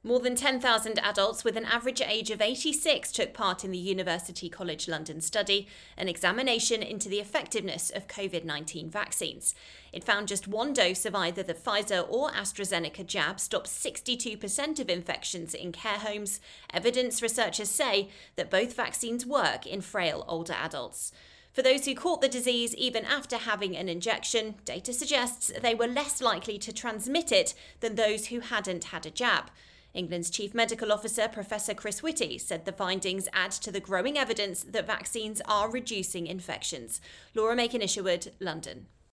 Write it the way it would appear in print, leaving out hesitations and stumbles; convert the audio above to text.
More than 10,000 adults with an average age of 86 took part in the University College London study, an examination into the effectiveness of COVID-19 vaccines. It found just one dose of either the Pfizer or AstraZeneca jab stopped 62% of infections in care homes. Evidence researchers say that both vaccines work in frail older adults. For those who caught the disease even after having an injection, data suggests they were less likely to transmit it than those who hadn't had a jab. England's Chief Medical Officer, Professor Chris Whitty, said the findings add to the growing evidence that vaccines are reducing infections. Laura Macon-Isherwood, London.